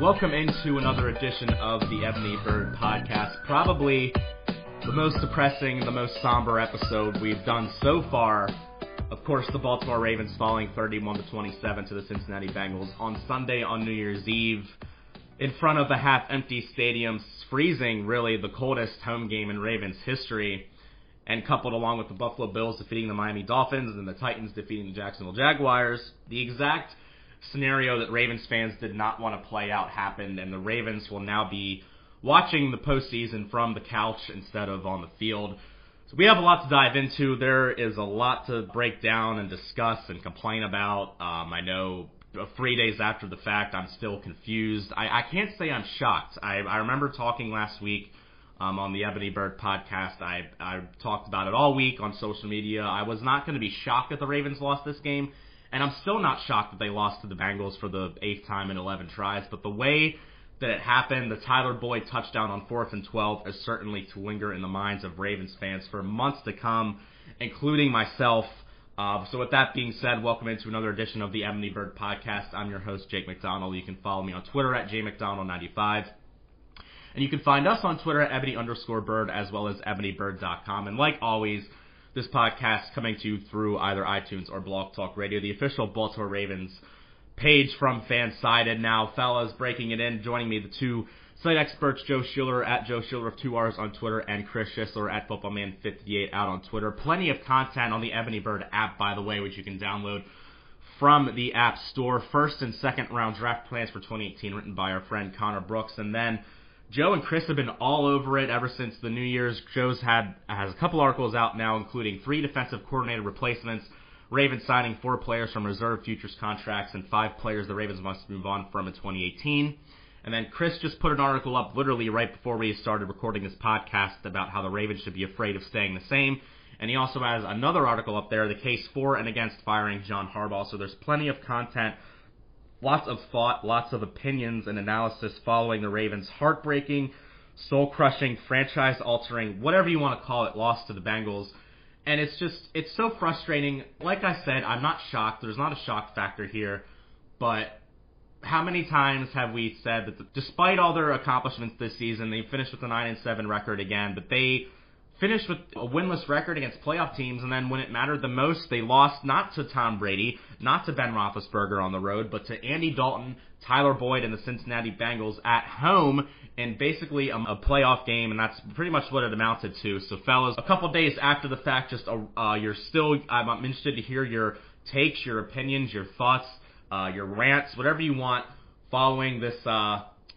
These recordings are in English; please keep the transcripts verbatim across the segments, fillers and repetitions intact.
Welcome into another edition of the Ebony Bird Podcast. Probably the most depressing, the most somber episode we've done so far. Of course, the Baltimore Ravens falling thirty-one to twenty-seven to the Cincinnati Bengals on Sunday on New Year's Eve in front of a half-empty stadium, freezing really the coldest home game in Ravens history, and coupled along with the Buffalo Bills defeating the Miami Dolphins and the Titans defeating the Jacksonville Jaguars. The exact scenario that Ravens fans did not want to play out happened, and the Ravens will now be watching the postseason from the couch instead of on the field. So we have a lot to dive into. There is a lot to break down and discuss and complain about. Um, I know three days after the fact, I'm still confused. I, I can't say I'm shocked. I, I remember talking last week um, on the Ebony Bird podcast. I, I talked about it all week on social media. I was not going to be shocked that the Ravens lost this game. And I'm still not shocked that they lost to the Bengals for the eighth time in eleven tries. But the way that it happened, the Tyler Boyd touchdown on fourth and twelve, is certainly to linger in the minds of Ravens fans for months to come, including myself. Uh, so with that being said, welcome into another edition of the Ebony Bird Podcast. I'm your host, Jake McDonald. You can follow me on Twitter at J McDonald ninety-five. And you can find us on Twitter at Ebony underscore Bird, as well as ebony bird dot com. And like always, this podcast coming to you through either iTunes or Blog Talk Radio, the official Baltimore Ravens page from Fansided. Now, fellas, breaking it in, joining me, the two site experts, Joe Schiller at Joe Schiller of two R's on Twitter, and Chris Schisler at Footballman fifty-eight out on Twitter. Plenty of content on the Ebony Bird app, by the way, which you can download from the App Store. First and second round draft plans for twenty eighteen, written by our friend Connor Brooks, and then Joe and Chris have been all over it ever since the New Year's. Joe's had has a couple articles out now, including three defensive coordinator replacements, Ravens signing four players from reserve futures contracts, and five players the Ravens must move on from in twenty eighteen. And then Chris just put an article up literally right before we started recording this podcast about how the Ravens should be afraid of staying the same. And he also has another article up there, the case for and against firing John Harbaugh. So there's plenty of content, lots of thought, lots of opinions and analysis following the Ravens' heartbreaking, soul-crushing, franchise-altering, whatever you want to call it, loss to the Bengals. And it's just, it's so frustrating. Like I said, I'm not shocked. There's not a shock factor here. But how many times have we said that the, despite all their accomplishments this season, they finished with a nine and seven record again, but they finished with a winless record against playoff teams, and then when it mattered the most, they lost not to Tom Brady, not to Ben Roethlisberger on the road, but to Andy Dalton, Tyler Boyd, and the Cincinnati Bengals at home in basically a, a playoff game, and that's pretty much what it amounted to. So, fellas, a couple days after the fact, just uh, you're still, I'm interested to hear your takes, your opinions, your thoughts, uh, your rants, whatever you want, following this uh,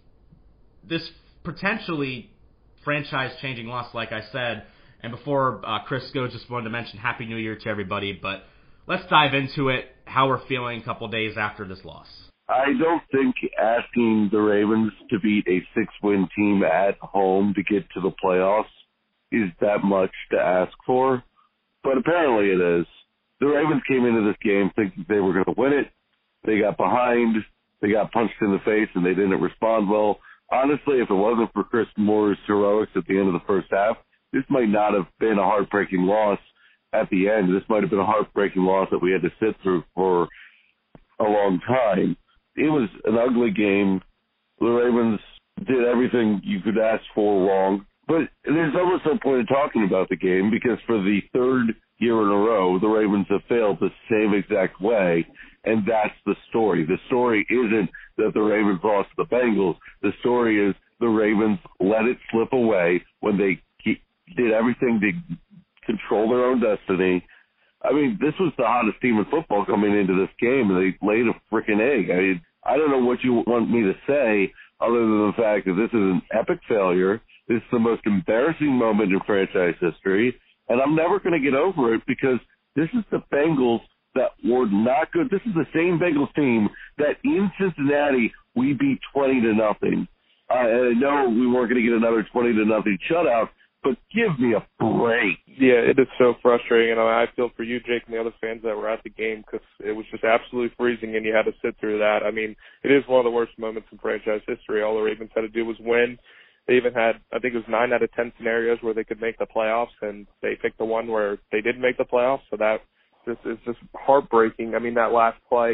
this potentially franchise-changing loss, like I said. And before uh, Chris goes, just wanted to mention Happy New Year to everybody. But let's dive into it, how we're feeling a couple days after this loss. I don't think asking the Ravens to beat a six-win team at home to get to the playoffs is that much to ask for. But apparently it is. The Ravens came into this game thinking they were going to win it. They got behind. They got punched in the face, and they didn't respond well. Honestly, if it wasn't for Chris Moore's heroics at the end of the first half, this might not have been a heartbreaking loss at the end. This might have been a heartbreaking loss that we had to sit through for a long time. It was an ugly game. The Ravens did everything you could ask for wrong. But there's almost no point in talking about the game because for the third year in a row, the Ravens have failed the same exact way, and that's the story. The story isn't that the Ravens lost to the Bengals. The story is the Ravens let it slip away when they did everything to control their own destiny. I mean, this was the hottest team in football coming into this game, and they laid a freaking egg. I mean, I don't know what you want me to say other than the fact that this is an epic failure. This is the most embarrassing moment in franchise history, and I'm never going to get over it because this is the Bengals that were not good. This is the same Bengals team that in Cincinnati we beat twenty to nothing. Uh, and I know we weren't going to get another twenty to nothing shutout, but give me a break. Yeah, it is so frustrating, and I feel for you, Jake, and the other fans that were at the game because it was just absolutely freezing, and you had to sit through that. I mean, it is one of the worst moments in franchise history. All the Ravens had to do was win. They even had, I think it was nine out of ten scenarios where they could make the playoffs, and they picked the one where they didn't make the playoffs, so that this is just heartbreaking. I mean, that last play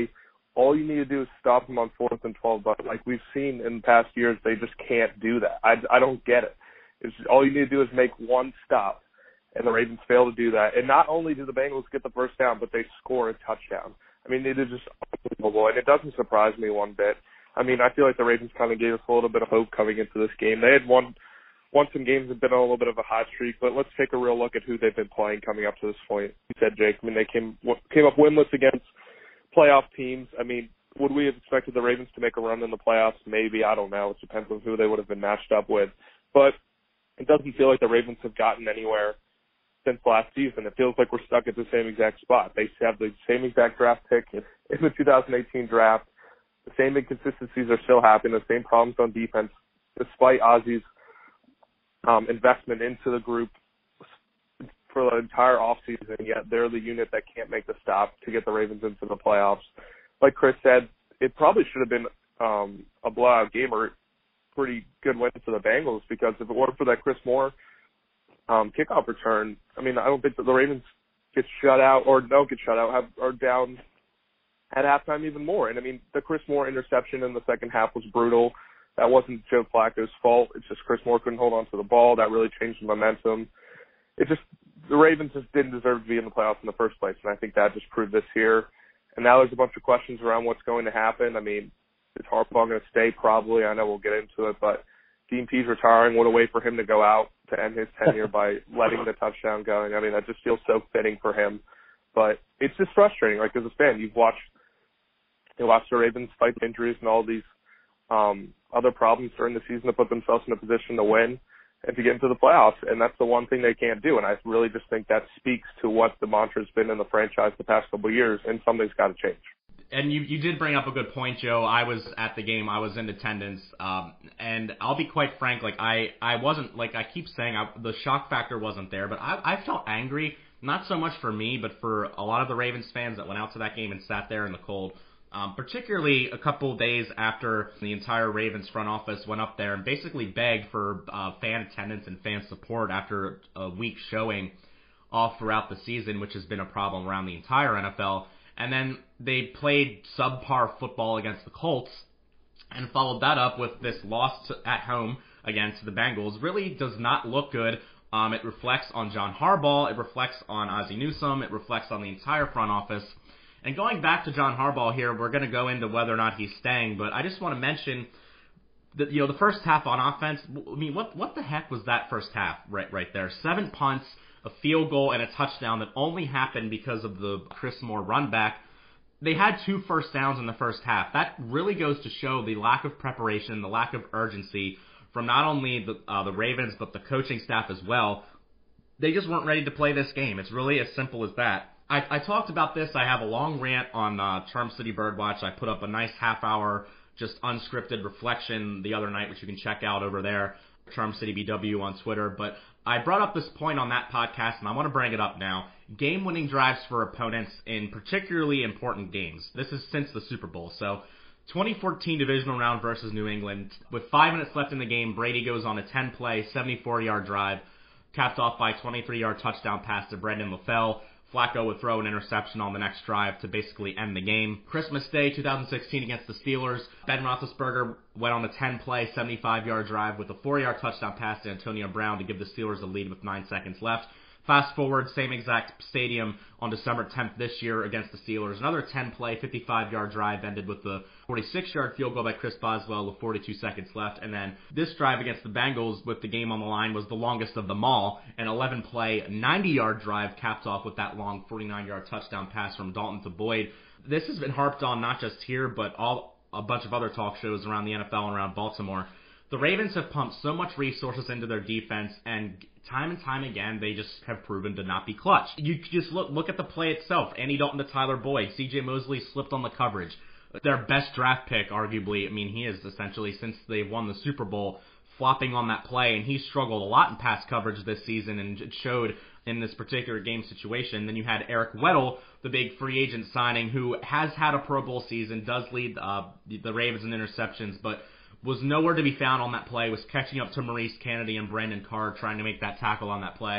all you need to do is stop them on fourth and twelve. But like we've seen in past years, they just can't do that. I, I don't get it. It's all you need to do is make one stop, and the Ravens fail to do that. And not only do the Bengals get the first down, but they score a touchdown. I mean, it is just unbelievable, and it doesn't surprise me one bit. I mean, I feel like the Ravens kind of gave us a little bit of hope coming into this game. They had won, won some games and been on a little bit of a hot streak, but let's take a real look at who they've been playing coming up to this point. You said, Jake, I mean, they came came up winless against playoff teams. I mean, would we have expected the Ravens to make a run in the playoffs? Maybe. I don't know. It depends on who they would have been matched up with. But it doesn't feel like the Ravens have gotten anywhere since last season. It feels like we're stuck at the same exact spot. They have the same exact draft pick in the two thousand eighteen draft. The same inconsistencies are still happening, the same problems on defense, despite Ozzy's um, investment into the group for the entire offseason, yet they're the unit that can't make the stop to get the Ravens into the playoffs. Like Chris said, it probably should have been um, a blowout game or pretty good win for the Bengals, because if it weren't for that Chris Moore um, kickoff return, I mean, I don't think that the Ravens get shut out or don't get shut out, have, are down at halftime even more. And, I mean, the Chris Moore interception in the second half was brutal. That wasn't Joe Flacco's fault. It's just Chris Moore couldn't hold on to the ball. That really changed the momentum. It just – the Ravens just didn't deserve to be in the playoffs in the first place, and I think that just proved this here. And now there's a bunch of questions around what's going to happen. I mean, is Harbaugh going to stay? Probably. I know we'll get into it, but Dean Pease retiring, what a way for him to go out to end his tenure by letting the touchdown going. I mean, that just feels so fitting for him. But it's just frustrating. Like, as a fan, you've watched you watched the Ravens fight injuries and all these um, other problems during the season to put themselves in a position to win and to get into the playoffs, and that's the one thing they can't do. And I really just think that speaks to what the mantra's been in the franchise the past couple of years, and something's got to change. And you, you did bring up a good point, Joe. I was at the game. I was in attendance. Um, and I'll be quite frank, like, I, I wasn't, like I keep saying, I, the shock factor wasn't there, but I, I felt angry, not so much for me, but for a lot of the Ravens fans that went out to that game and sat there in the cold. Um, particularly a couple days after the entire Ravens front office went up there and basically begged for uh, fan attendance and fan support after a weak showing all throughout the season, which has been a problem around the entire N F L. And then they played subpar football against the Colts and followed that up with this loss to, at home against the Bengals. Really does not look good. Um, it reflects on John Harbaugh. It reflects on Ozzie Newsome. It reflects on the entire front office. And going back to John Harbaugh here, we're going to go into whether or not he's staying, but I just want to mention that, you know, the first half on offense, I mean, what what the heck was that first half right right there? Seven punts, a field goal, and a touchdown that only happened because of the Chris Moore run back. They had two first downs in the first half. That really goes to show the lack of preparation, the lack of urgency from not only the uh, the Ravens, but the coaching staff as well. They just weren't ready to play this game. It's really as simple as that. I, I talked about this. I have a long rant on uh, Charm City Birdwatch. I put up a nice half-hour, just unscripted reflection the other night, which you can check out over there, Charm City B W on Twitter. But I brought up this point on that podcast, and I want to bring it up now. Game-winning drives for opponents in particularly important games. This is since the Super Bowl. So twenty fourteen divisional round versus New England. With five minutes left in the game, Brady goes on a ten-play, seventy-four-yard drive, capped off by a twenty-three-yard touchdown pass to Brendan LaFell. Flacco would throw an interception on the next drive to basically end the game. Christmas Day, two thousand sixteen against the Steelers, Ben Roethlisberger went on a ten-play, seventy-five-yard drive with a four-yard touchdown pass to Antonio Brown to give the Steelers a lead with nine seconds left. Fast forward, same exact stadium on December tenth this year against the Steelers. Another ten-play, fifty-five-yard drive ended with the forty-six-yard field goal by Chris Boswell with forty-two seconds left. And then this drive against the Bengals with the game on the line was the longest of them all. An eleven-play, ninety-yard drive capped off with that long forty-nine-yard touchdown pass from Dalton to Boyd. This has been harped on not just here, but all a bunch of other talk shows around the N F L and around Baltimore. The Ravens have pumped so much resources into their defense, and time and time again, they just have proven to not be clutch. You just look look at the play itself. Andy Dalton to Tyler Boyd. C J Mosley slipped on the coverage. Their best draft pick, arguably. I mean, he is essentially, since they won the Super Bowl, flopping on that play, and he struggled a lot in pass coverage this season, and it showed in this particular game situation. Then you had Eric Weddle, the big free agent signing, who has had a Pro Bowl season, does lead uh, the Ravens in interceptions, but was nowhere to be found on that play, was catching up to Maurice Kennedy and Brandon Carr trying to make that tackle on that play.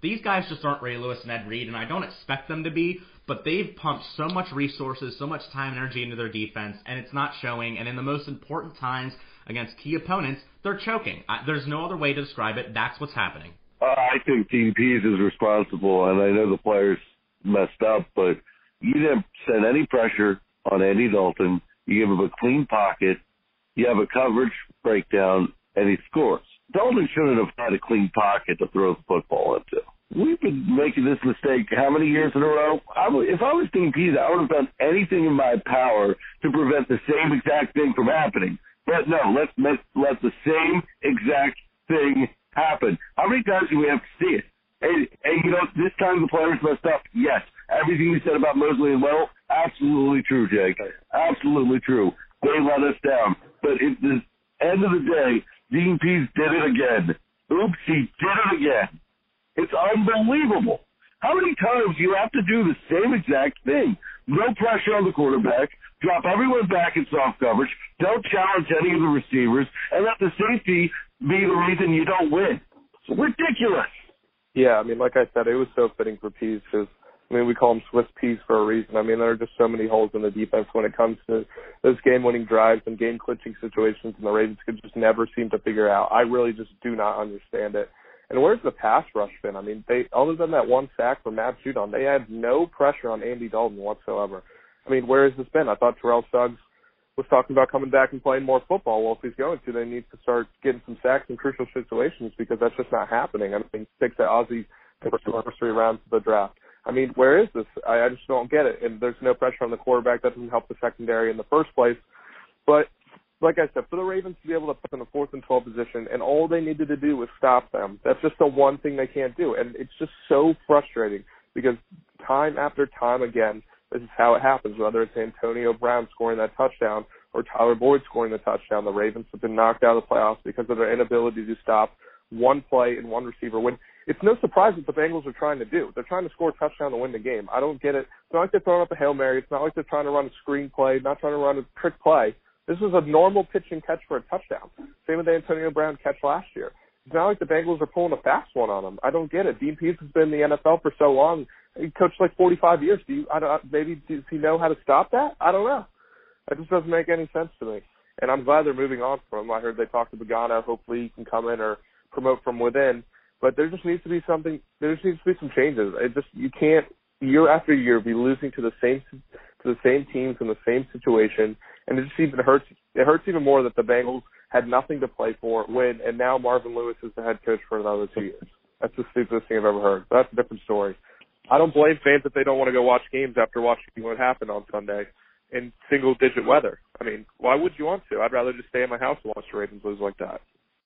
These guys just aren't Ray Lewis and Ed Reed, and I don't expect them to be, but they've pumped so much resources, so much time and energy into their defense, and it's not showing, and in the most important times against key opponents, they're choking. I, there's no other way to describe it. That's what's happening. Uh, I think Dean Pease is responsible, and I know the players messed up, but you didn't send any pressure on Andy Dalton. You give him a clean pocket. You have a coverage breakdown, and he scores. Dalton shouldn't have had a clean pocket to throw the football into. We've been making this mistake how many years in a row? I would, if I was Dean Pease, I would have done anything in my power to prevent the same exact thing from happening. But no, let's let, let the same exact thing happen. How many times do we have to see it? And, and you know, this time the players messed up. Yes, everything you said about Mosley and Well, absolutely true, Jake. Absolutely true. They let us down. But at the end of the day, Dean Pease did it again. Oops, he did it again. It's unbelievable. How many times do you have to do the same exact thing? No pressure on the quarterback, drop everyone back in soft coverage, don't challenge any of the receivers, and let the safety be the reason you don't win. It's ridiculous. Yeah, I mean, like I said, it was so fitting for Pease because, I mean, we call him Swiss Pease for a reason. I mean, there are just so many holes in the defense when it comes to those game-winning drives and game-clinching situations, and the Ravens could just never seem to figure out. I really just do not understand it. And where's the pass rush been? I mean, they other than that one sack from Matt Judon, they had no pressure on Andy Dalton whatsoever. I mean, where has this been? I thought Terrell Suggs was talking about coming back and playing more football. Well, if he's going to, they need to start getting some sacks in crucial situations because that's just not happening. I mean, six at Ozzie anniversary rounds of the draft. I mean, where is this? I, I just don't get it. And there's no pressure on the quarterback. That doesn't help the secondary in the first place. But like I said, for the Ravens to be able to put in a fourth and twelve position, and all they needed to do was stop them. That's just the one thing they can't do. And it's just so frustrating because time after time again, this is how it happens, whether it's Antonio Brown scoring that touchdown or Tyler Boyd scoring the touchdown. The Ravens have been knocked out of the playoffs because of their inability to stop one play and one receiver. When it's no surprise what the Bengals are trying to do. They're trying to score a touchdown to win the game. I don't get it. It's not like they're throwing up a Hail Mary. It's not like they're trying to run a screen play, not trying to run a trick play. This was a normal pitch and catch for a touchdown. Same with the Antonio Brown catch last year. It's not like the Bengals are pulling a fast one on them. I don't get it. Dean Pease has been in the N F L for so long. He coached like forty-five years. Do you? I don't. Maybe does he know how to stop that? I don't know. That just doesn't make any sense to me. And I'm glad they're moving on from him. I heard they talked to Pagano. Hopefully he can come in or promote from within. But there just needs to be something. There just needs to be some changes. It just you can't year after year be losing to the same to the same teams in the same situation. And it just even hurts. It hurts even more that the Bengals had nothing to play for, win, and now Marvin Lewis is the head coach for another two years. That's the stupidest thing I've ever heard. But that's a different story. I don't blame fans if they don't want to go watch games after watching what happened on Sunday in single-digit weather. I mean, why would you want to? I'd rather just stay in my house and watch the Ravens lose like that.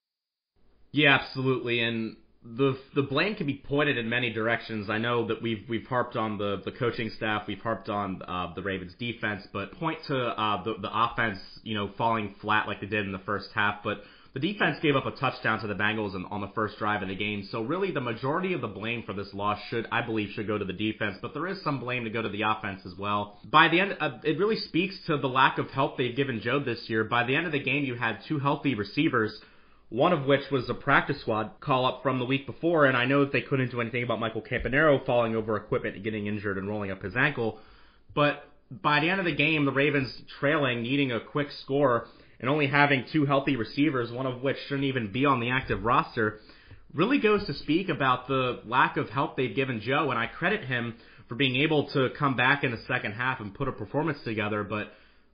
Yeah, absolutely. And the the blame can be pointed in many directions. I know that we've we've harped on the, the coaching staff, we've harped on uh, the Ravens defense, but point to uh, the the offense, you know, falling flat like they did in the first half. But the defense gave up a touchdown to the Bengals in, on the first drive of the game. So really, the majority of the blame for this loss should, I believe, should go to the defense. But there is some blame to go to the offense as well. By the end, uh, it really speaks to the lack of help they've given Joe this year. By the end of the game, you had two healthy receivers, one of which was a practice squad call-up from the week before, and I know that they couldn't do anything about Michael Campanaro falling over equipment and getting injured and rolling up his ankle, but by the end of the game, the Ravens trailing, needing a quick score, and only having two healthy receivers, one of which shouldn't even be on the active roster, really goes to speak about the lack of help they've given Joe, and I credit him for being able to come back in the second half and put a performance together, but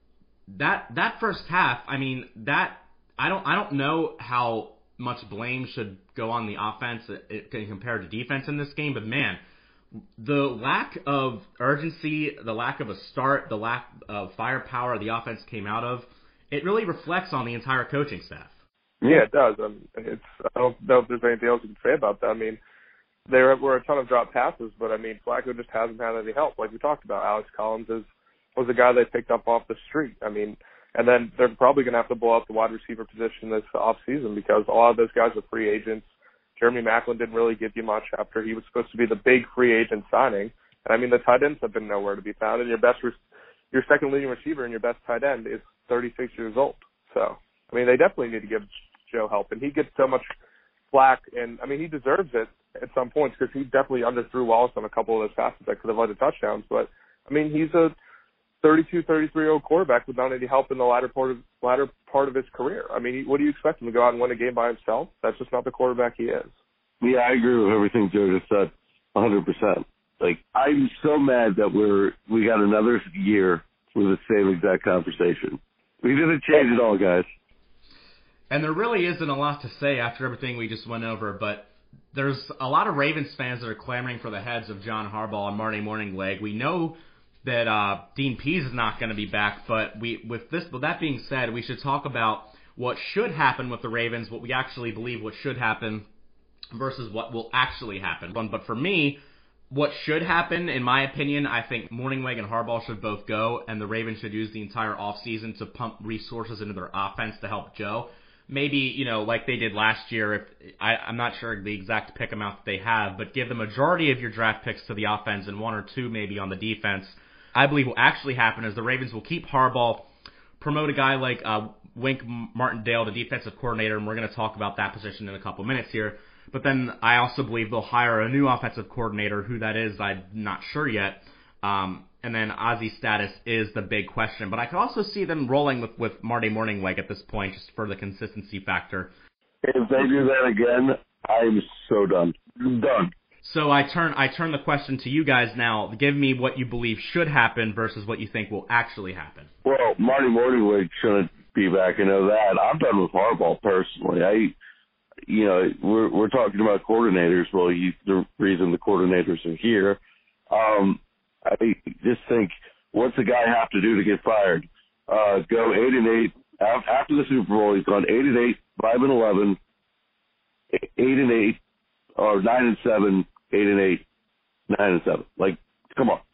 that that first half, I mean, that I don't I don't know how much blame should go on the offense compared to defense in this game, but man, the lack of urgency, the lack of a start, the lack of firepower the offense came out of, it really reflects on the entire coaching staff. Yeah, it does. Um, it's I don't know if there's anything else you can say about that. I mean, there were a ton of drop passes, but I mean, Flacco just hasn't had any help. Like we talked about, Alex Collins is was a guy they picked up off the street. I mean. And then they're probably going to have to blow up the wide receiver position this offseason because a lot of those guys are free agents. Jeremy Maclin didn't really give you much after he was supposed to be the big free agent signing. And, I mean, the tight ends have been nowhere to be found. And your best, re- your second leading receiver and your best tight end is thirty-six years old. So, I mean, they definitely need to give Joe help. And he gets so much flack. And, I mean, he deserves it at some points because he definitely underthrew Wallace on a couple of those passes that could have led to touchdowns. But, I mean, he's a thirty-two, thirty-three-year-old quarterback without any help in the latter part of latter part of his career. I mean, what do you expect him to go out and win a game by himself? That's just not the quarterback he is. Yeah, I agree with everything Joe just said, one hundred percent. Like, I'm so mad that we're we got another year with the same exact conversation. We didn't change it all, guys. And there really isn't a lot to say after everything we just went over, but there's a lot of Ravens fans that are clamoring for the heads of John Harbaugh and Marty Mornhinweg. We know that uh, Dean Pease is not going to be back, but we with this with that being said, we should talk about what should happen with the Ravens, what we actually believe what should happen versus what will actually happen. But for me, what should happen, in my opinion, I think Mornhinweg and Harbaugh should both go, and the Ravens should use the entire offseason to pump resources into their offense to help Joe. Maybe, you know, like they did last year, if I, I'm not sure the exact pick amount that they have, but give the majority of your draft picks to the offense and one or two maybe on the defense. I believe will actually happen is the Ravens will keep Harbaugh, promote a guy like uh, Wink Martindale, the defensive coordinator, and we're going to talk about that position in a couple minutes here. But then I also believe they'll hire a new offensive coordinator. Who that is, I'm not sure yet. Um, and then Ozzy's status is the big question. But I could also see them rolling with, with Marty Mornhinweg at this point, just for the consistency factor. If they do that again, I'm so done. I'm done. So I turn I turn the question to you guys now. Give me what you believe should happen versus what you think will actually happen. Well, Marty Mornhinweg shouldn't be back. I know that. I'm done with Harbaugh personally. I, you know, we're we're talking about coordinators. Well, he's the reason the coordinators are here. Um, I just think, what's the guy have to do to get fired? Uh, go eight and eight after the Super Bowl. He's gone eight and eight, five and eleven, eight and eight, or nine and seven, eight and eight, nine and seven. Like, come on.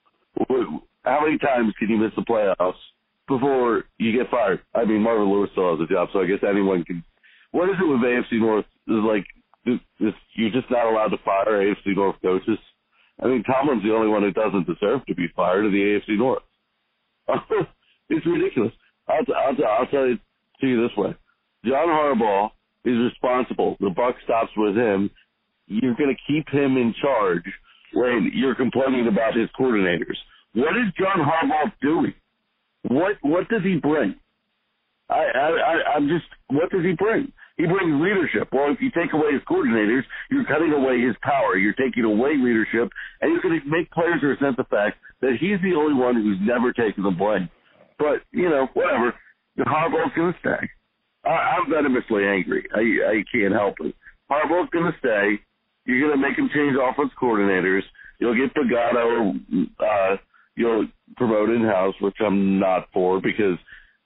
How many times can you miss the playoffs before you get fired? I mean, Marvin Lewis still has a job, so I guess anyone can. What is it with A F C North? Is like, is, you're just not allowed to fire A F C North coaches. I mean, Tomlin's the only one who doesn't deserve to be fired in the A F C North. It's ridiculous. I'll, I'll, I'll tell it to you this way. John Harbaugh is responsible. The buck stops with him. You're going to keep him in charge when you're complaining about his coordinators. What is John Harbaugh doing? What what does he bring? I, I, I, I'm just, what does he bring? He brings leadership. Well, if you take away his coordinators, you're cutting away his power. You're taking away leadership, and you're going to make players resent the fact that he's the only one who's never taken the blame. But, you know, whatever. Harbaugh's going to stay. I, I'm venomously angry. I, I can't help it. Harbaugh's going to stay. You're going to make him change offense coordinators. You'll get Pagano, uh, you'll promote in-house, which I'm not for because,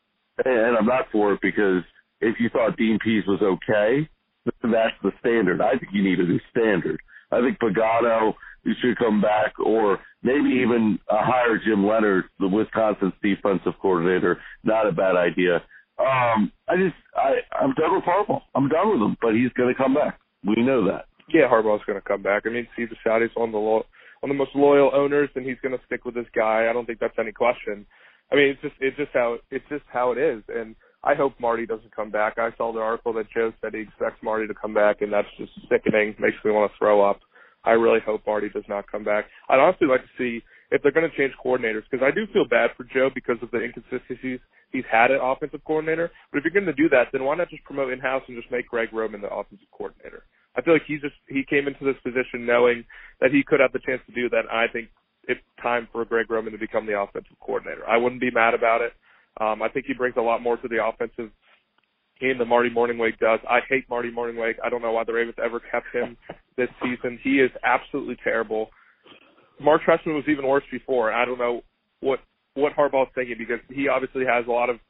and I'm not for it because if you thought Dean Pease was okay, that's the standard. I think you need a new standard. I think Pagano should come back, or maybe even uh, hire Jim Leonard, the Wisconsin's defensive coordinator. Not a bad idea. Um, I just, I, I'm done with Harbaugh. I'm done with him, but he's going to come back. We know that. Yeah, Harbaugh's going to come back. I mean, Steve Bisciotti's one of the lo- one of the most loyal owners, and he's going to stick with this guy. I don't think that's any question. I mean, it's just it's just how it's just how it is, and I hope Marty doesn't come back. I saw the article that Joe said he expects Marty to come back, and that's just sickening. Makes me want to throw up. I really hope Marty does not come back. I'd honestly like to see if they're going to change coordinators, because I do feel bad for Joe because of the inconsistencies he's had at offensive coordinator. But if you're going to do that, then why not just promote in-house and just make Greg Roman the offensive coordinator? I feel like he just he came into this position knowing that he could have the chance to do that. I think it's time for Greg Roman to become the offensive coordinator. I wouldn't be mad about it. Um, I think he brings a lot more to the offensive game than Marty Mornhinweg does. I hate Marty Mornhinweg. I don't know why the Ravens ever kept him this season. He is absolutely terrible. Mark Trestman was even worse before. I don't know what what Harbaugh's thinking, because he obviously has a lot of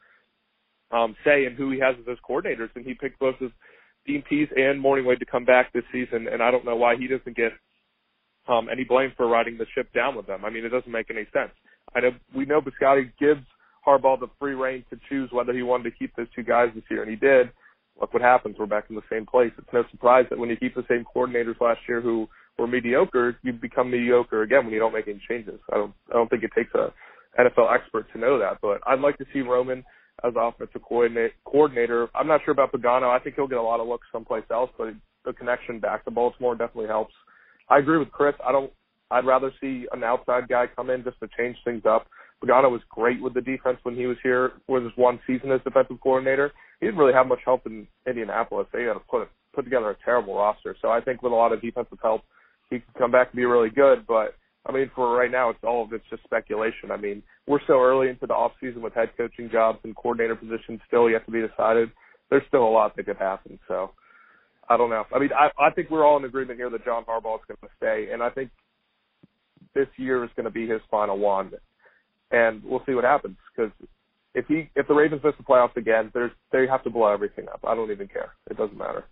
um, say in who he has as his coordinators, and he picked both of Dean Pease and Mornhinweg to come back this season, and I don't know why he doesn't get um, any blame for riding the ship down with them. I mean, it doesn't make any sense. I know we know Biscotti gives Harbaugh the free reign to choose whether he wanted to keep those two guys this year, and he did. Look what happens. We're back in the same place. It's no surprise that when you keep the same coordinators last year who were mediocre, you become mediocre again when you don't make any changes. I don't I don't think it takes a N F L expert to know that, but I'd like to see Roman as offensive coordinator. I'm not sure about Pagano. I think he'll get a lot of looks someplace else, but the connection back to Baltimore definitely helps. I agree with Chris. I don't. I'd rather see an outside guy come in just to change things up. Pagano was great with the defense when he was here. Was his one season as defensive coordinator. He didn't really have much help in Indianapolis. They had to put put together a terrible roster. So I think with a lot of defensive help, he can come back and be really good. But I mean, for right now, it's all of it's just speculation. I mean, we're so early into the off season with head coaching jobs and coordinator positions still yet to be decided. There's still a lot that could happen. So I don't know. I mean, I, I think we're all in agreement here that John Harbaugh is going to stay, and I think this year is going to be his final one. And we'll see what happens, because if he if the Ravens miss the playoffs again, there's they have to blow everything up. I don't even care. It doesn't matter.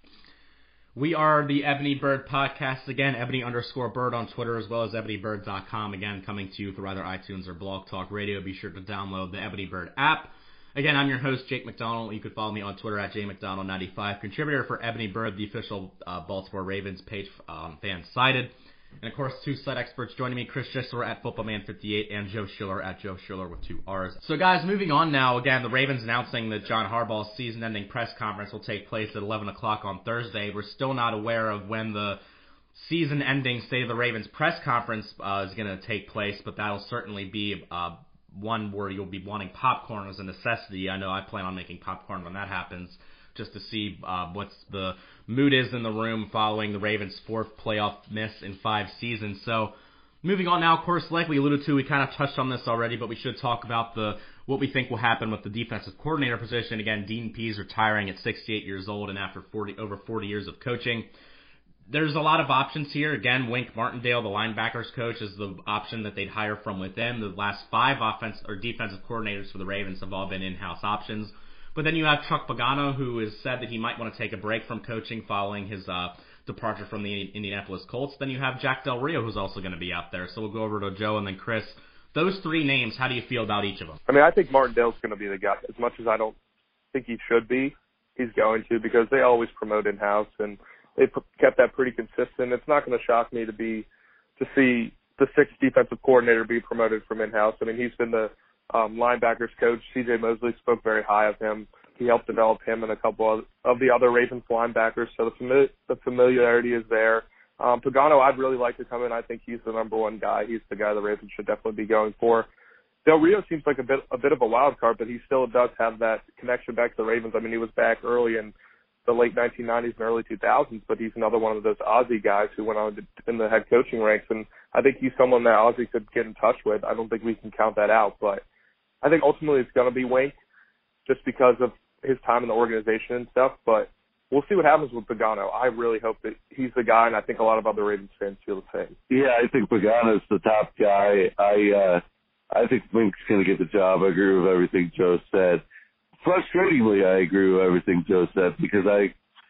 We are the Ebony Bird Podcast. Again, Ebony underscore Bird on Twitter, as well as ebony bird dot com. Again, coming to you through either iTunes or Blog Talk Radio. Be sure to download the Ebony Bird app. Again, I'm your host, Jake McDonald. You can follow me on Twitter at j mcdonald ninety-five, contributor for Ebony Bird, the official uh, Baltimore Ravens page on uh, FanSided. And, of course, two site experts joining me, Chris Schisler at Footballman fifty-eight and Joe Schiller at Joe Schiller with two R's. So, guys, moving on now. Again, the Ravens announcing that John Harbaugh's season-ending press conference will take place at eleven o'clock on Thursday. We're still not aware of when the season-ending State of the Ravens press conference uh, is going to take place, but that'll certainly be uh, one where you'll be wanting popcorn as a necessity. I know I plan on making popcorn when that happens, just to see uh, what's the mood is in the room following the Ravens' fourth playoff miss in five seasons. So, moving on now, of course, like we alluded to, we kind of touched on this already, but we should talk about the what we think will happen with the defensive coordinator position. Again, Dean Pease retiring at sixty-eight years old and after forty over forty years of coaching. There's a lot of options here. Again, Wink Martindale, the linebackers coach, is the option that they'd hire from within. The last five offense or defensive coordinators for the Ravens have all been in-house options. But then you have Chuck Pagano, who has said that he might want to take a break from coaching following his uh, departure from the Indianapolis Colts. Then you have Jack Del Rio, who's also going to be out there. So we'll go over to Joe and then Chris. Those three names, how do you feel about each of them? I mean, I think Martindale's going to be the guy. As much as I don't think he should be, he's going to, because they always promote in-house, and they kept that pretty consistent. It's not going to shock me to be to see the sixth defensive coordinator be promoted from in-house. I mean, he's been the Um, linebackers coach. C J Mosley spoke very high of him. He helped develop him and a couple of, of the other Ravens linebackers, so the, fami- the familiarity is there. Um, Pagano, I'd really like to come in. I think he's the number one guy. He's the guy the Ravens should definitely be going for. Del Rio seems like a bit a bit of a wild card, but he still does have that connection back to the Ravens. I mean, he was back early in the late nineteen nineties and early two thousands, but he's another one of those Aussie guys who went on to, in the head coaching ranks, and I think he's someone that Aussie could get in touch with. I don't think we can count that out, but I think ultimately it's going to be Wink just because of his time in the organization and stuff, but we'll see what happens with Pagano. I really hope that he's the guy, and I think a lot of other Ravens fans feel the same. Yeah, I think Pagano's the top guy. I uh, I think Wink's going to get the job. I agree with everything Joe said. Frustratingly, I agree with everything Joe said, because I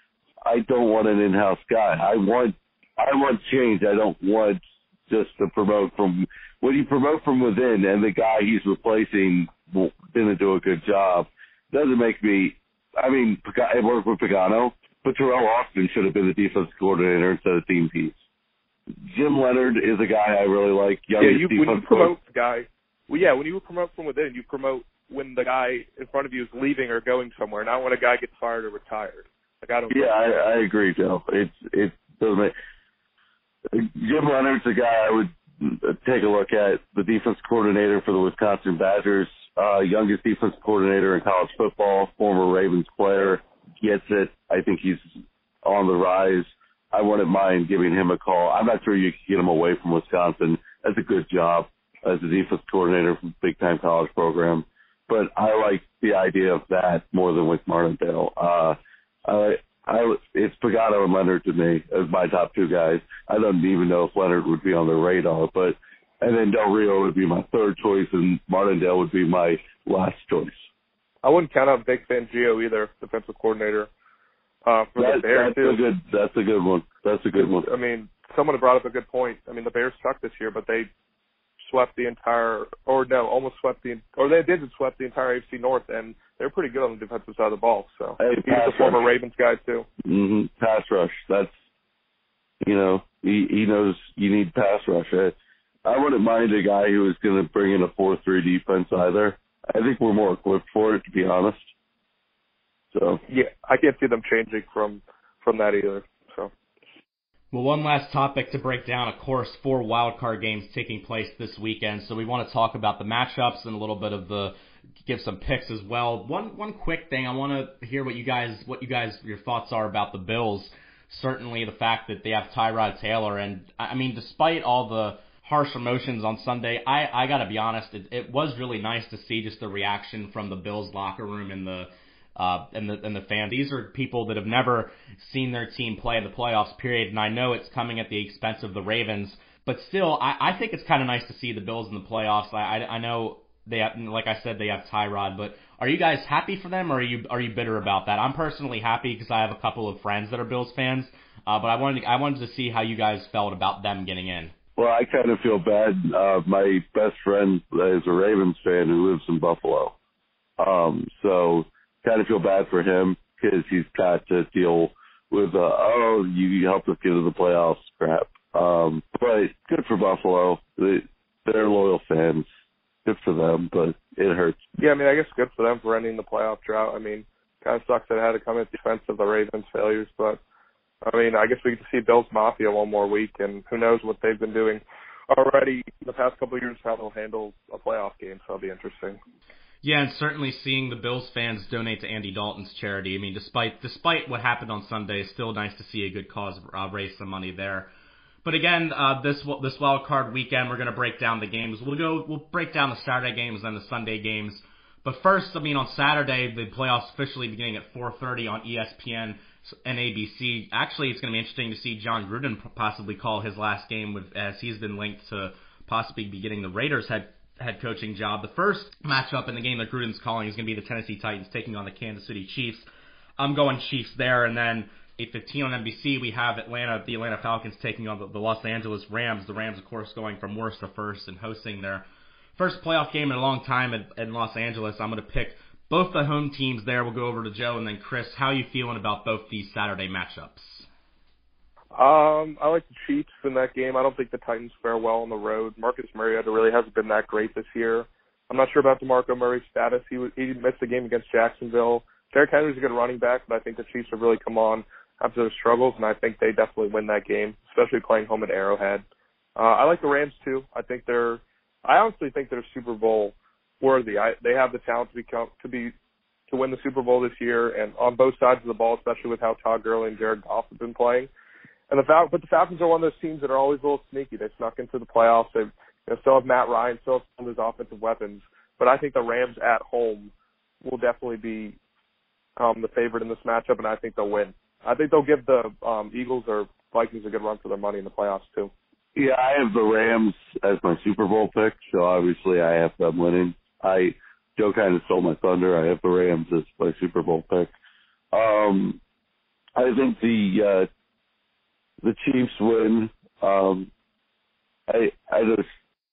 I don't want an in-house guy. I want I want change. I don't want just to promote from when you promote from within and the guy he's replacing didn't do a good job. Doesn't make me. I mean, I worked with Pagano, but Terrell Austin should have been the defense coordinator instead of Dean Pease. Jim Leonard is a guy I really like. Yeah, you, when you promote the guy, well, yeah, when you promote from within, you promote when the guy in front of you is leaving or going somewhere, not when a guy gets fired or retired. Like I don't. Yeah, I, I agree, Joe. It's it doesn't make. Jim Leonard's a guy I would take a look at, the defense coordinator for the Wisconsin Badgers, uh, youngest defense coordinator in college football, former Ravens player, gets it. I think he's on the rise. I wouldn't mind giving him a call. I'm not sure you can get him away from Wisconsin. That's a good job as a defense coordinator for a big-time college program. But I like the idea of that more than with Martindale. Uh, I I, it's Pagano and Leonard to me as my top two guys. I don't even know if Leonard would be on the radar, but and then Del Rio would be my third choice, and Martindale would be my last choice. I wouldn't count out Vic Fangio either, defensive coordinator uh, for that, the Bears. That's too. a good. That's a good one. That's a good one. I mean, someone brought up a good point. I mean, the Bears sucked this year, but they swept the entire, or no, almost swept the, or they did swept the entire A F C North, and they're pretty good on the defensive side of the ball. So hey, he's a former rush. Ravens guy too. Mm-hmm. Pass rush. That's, you know, he he knows you need pass rush. I, I wouldn't mind a guy who is going to bring in a four three defense either. I think we're more equipped for it, to be honest. So yeah, I can't see them changing from from that either. Well, one last topic to break down, of course, four wildcard games taking place this weekend. So we want to talk about the matchups and a little bit of the, give some picks as well. One one quick thing, I want to hear what you guys, what you guys, your thoughts are about the Bills. Certainly the fact that they have Tyrod Taylor, and I mean, despite all the harsh emotions on Sunday, I, I got to be honest, it, it was really nice to see just the reaction from the Bills locker room and the Uh, and the and the fans. These are people that have never seen their team play in the playoffs, period, and I know it's coming at the expense of the Ravens, but still, I, I think it's kind of nice to see the Bills in the playoffs. I, I, I know they have, like I said, they have Tyrod, but are you guys happy for them, or are you are you bitter about that? I'm personally happy because I have a couple of friends that are Bills fans, uh, but I wanted to, I wanted to see how you guys felt about them getting in. Well, I kind of feel bad. Uh, my best friend is a Ravens fan who lives in Buffalo, um, so. Kind of feel bad for him because he's got to deal with, uh, oh, you helped us get to the playoffs crap. Um, but good for Buffalo. They, they're loyal fans. Good for them, but it hurts. Yeah, I mean, I guess good for them for ending the playoff drought. I mean, kind of sucks that it had to come at the expense of the Ravens' failures, but, I mean, I guess we get to see Bills Mafia one more week, and who knows what they've been doing already the past couple of years, how they'll handle a playoff game, so it'll be interesting. Yeah, and certainly seeing the Bills fans donate to Andy Dalton's charity. I mean, despite despite what happened on Sunday, it's still nice to see a good cause uh, raise some money there. But again, uh, this this wild card weekend, we're going to break down the games. We'll go we'll break down the Saturday games and the Sunday games. But first, I mean, on Saturday, the playoffs officially beginning at four thirty on E S P N and A B C. Actually, it's going to be interesting to see John Gruden possibly call his last game, with as he's been linked to possibly be getting the Raiders head head coaching job. The first matchup in the game that Gruden's calling is going to be the Tennessee Titans taking on the Kansas City Chiefs. I'm going Chiefs there, and then eight fifteen on N B C, we have Atlanta, the Atlanta Falcons taking on the, the Los Angeles Rams. The Rams, of course, going from worst to first and hosting their first playoff game in a long time in, in Los Angeles. I'm going to pick both the home teams there. We'll go over to Joe and then Chris. How are you feeling about both these Saturday matchups? Um, I like the Chiefs in that game. I don't think the Titans fare well on the road. Marcus Mariota really hasn't been that great this year. I'm not sure about DeMarco Murray's status. He was, he missed the game against Jacksonville. Derrick Henry's a good running back, but I think the Chiefs have really come on after their struggles, and I think they definitely win that game, especially playing home at Arrowhead. Uh, I like the Rams too. I think they're. I honestly think they're Super Bowl worthy. I, they have the talent to become to be to win the Super Bowl this year, and on both sides of the ball, especially with how Todd Gurley and Jared Goff have been playing. And the Fal- but the Falcons are one of those teams that are always a little sneaky. They snuck into the playoffs. They you know, still have Matt Ryan, still have some of his offensive weapons. But I think the Rams at home will definitely be um, the favorite in this matchup, and I think they'll win. I think they'll give the um, Eagles or Vikings a good run for their money in the playoffs too. Yeah, I have the Rams as my Super Bowl pick, so obviously I have them winning. I Joe kind of stole my thunder. I have the Rams as my Super Bowl pick. Um, I think the uh, the Chiefs win. Um, I I just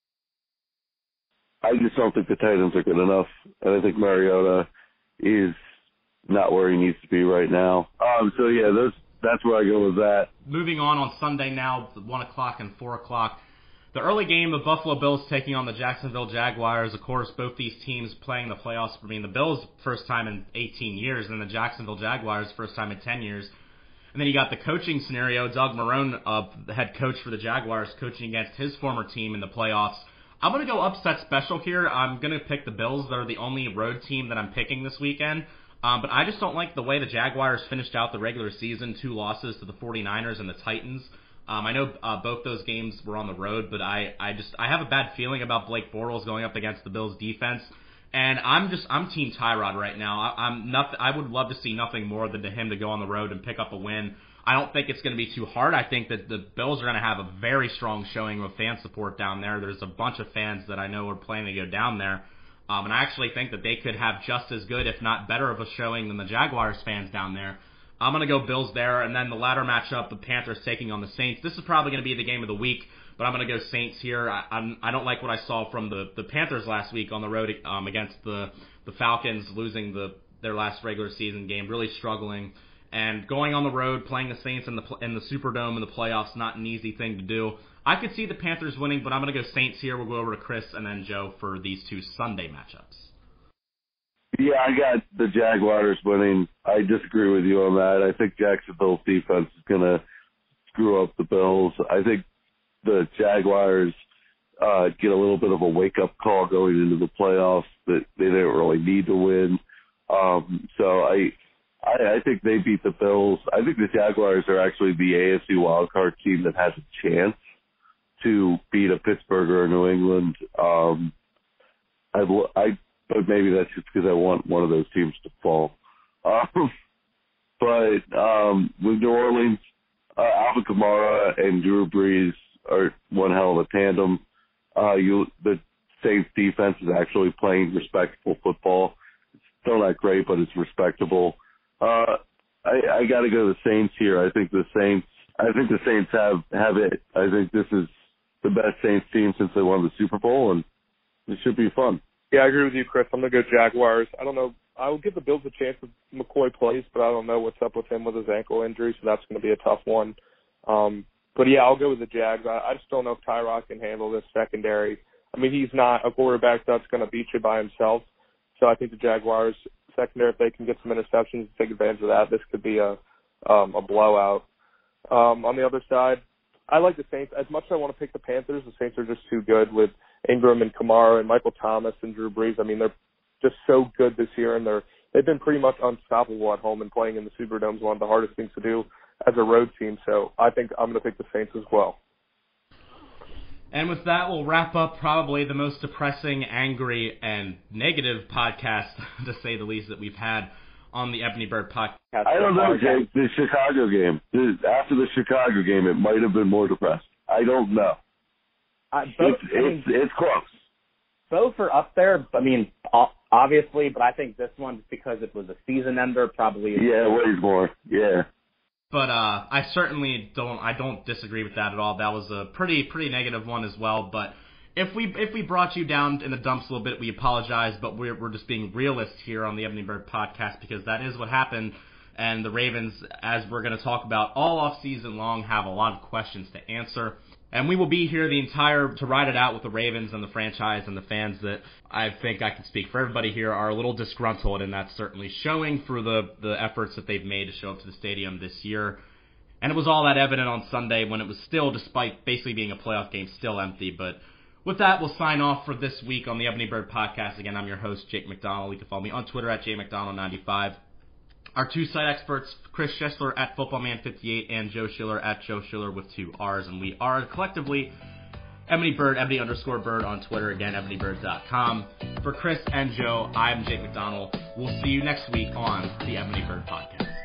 I just don't think the Titans are good enough, and I think Mariota is not where he needs to be right now. Um, so yeah, those that's where I go with that. Moving on on Sunday now, one o'clock and four o'clock. The early game, the Buffalo Bills taking on the Jacksonville Jaguars. Of course, both these teams playing the playoffs. I mean, the Bills first time in eighteen years, and the Jacksonville Jaguars first time in ten years. And then you got the coaching scenario. Doug Marrone, uh, the head coach for the Jaguars, coaching against his former team in the playoffs. I'm going to go upset special here. I'm going to pick the Bills. They're the only road team that I'm picking this weekend. Um, but I just don't like the way the Jaguars finished out the regular season. Two losses to the 49ers and the Titans. Um, I know uh, both those games were on the road, but I, I just I have a bad feeling about Blake Bortles going up against the Bills defense. And I'm just I'm Team Tyrod right now. I, I'm nothing. I would love to see nothing more than to him to go on the road and pick up a win. I don't think it's going to be too hard. I think that the Bills are going to have a very strong showing of fan support down there. There's a bunch of fans that I know are planning to go down there. Um, and I actually think that they could have just as good, if not better, of a showing than the Jaguars fans down there. I'm going to go Bills there. And then the latter matchup, the Panthers taking on the Saints. This is probably going to be the game of the week, but I'm going to go Saints here. I, I'm, I don't like what I saw from the, the Panthers last week on the road um, against the, the Falcons, losing the their last regular season game, really struggling. And going on the road, playing the Saints in the in the Superdome in the playoffs, not an easy thing to do. I could see the Panthers winning, but I'm going to go Saints here. We'll go over to Chris and then Joe for these two Sunday matchups. Yeah, I got the Jaguars winning. I disagree with you on that. I think Jacksonville's defense is going to screw up the Bills. I think the Jaguars uh, get a little bit of a wake-up call going into the playoffs that they didn't really need to win. Um, so I, I I think they beat the Bills. I think the Jaguars are actually the A F C wildcard team that has a chance to beat a Pittsburgh or a New England. Um, I, I, but maybe that's just because I want one of those teams to fall. Um, but um, with New Orleans, uh, Alvin Kamara and Drew Brees are one hell of a tandem. Uh, you, the Saints defense is actually playing respectable football. It's still not great, but it's respectable. Uh, I, I got to go to the Saints here. I think the Saints. I think the Saints have, have it. I think this is the best Saints team since they won the Super Bowl, and it should be fun. Yeah, I agree with you, Chris. I'm going to go Jaguars. I don't know. I will give the Bills a chance if McCoy plays, but I don't know what's up with him with his ankle injury, so that's going to be a tough one. Um, but, yeah, I'll go with the Jags. I, I just don't know if Tyrod can handle this secondary. I mean, he's not a quarterback that's going to beat you by himself. So I think the Jaguars secondary, if they can get some interceptions and take advantage of that, this could be a um, a blowout. Um, on the other side, I like the Saints. As much as I want to pick the Panthers, the Saints are just too good with Ingram and Kamara and Michael Thomas and Drew Brees. I mean, they're just so good this year, and they're they've been pretty much unstoppable at home, and playing in the Superdome is one of the hardest things to do as a road team. So I think I'm going to pick the Saints as well. And with that, we'll wrap up probably the most depressing, angry, and negative podcast, to say the least, that we've had on the Ebony Bird podcast. I don't know, Jake. The Chicago game. After the Chicago game, it might have been more depressed. I don't know. Uh, both, it's, I mean, it's, it's close. Both are up there. I mean, obviously, but I think this one, because it was a season ender, probably. Yeah, way more. Yeah. But uh, I certainly don't. I don't disagree with that at all. That was a pretty, pretty negative one as well. But if we if we brought you down in the dumps a little bit, we apologize. But we're we're just being realists here on the Ebony Bird podcast, because that is what happened. And the Ravens, as we're going to talk about all off season long, have a lot of questions to answer. And we will be here the entire to ride it out with the Ravens and the franchise and the fans that I think I can speak for everybody here are a little disgruntled, and that's certainly showing through the, the efforts that they've made to show up to the stadium this year. And it was all that evident on Sunday when it was still, despite basically being a playoff game, still empty. But with that, we'll sign off for this week on the Ebony Bird podcast. Again, I'm your host, Jake McDonald. You can follow me on Twitter at J McDonald ninety-five. Our two site experts, Chris Schessler at Footballman fifty-eight and Joe Schiller at Joe Schiller with two R's. And we are collectively Ebony Bird, Ebony underscore Bird on Twitter. Again, ebony bird dot com. For Chris and Joe, I'm Jake McDonald. We'll see you next week on the Ebony Bird podcast.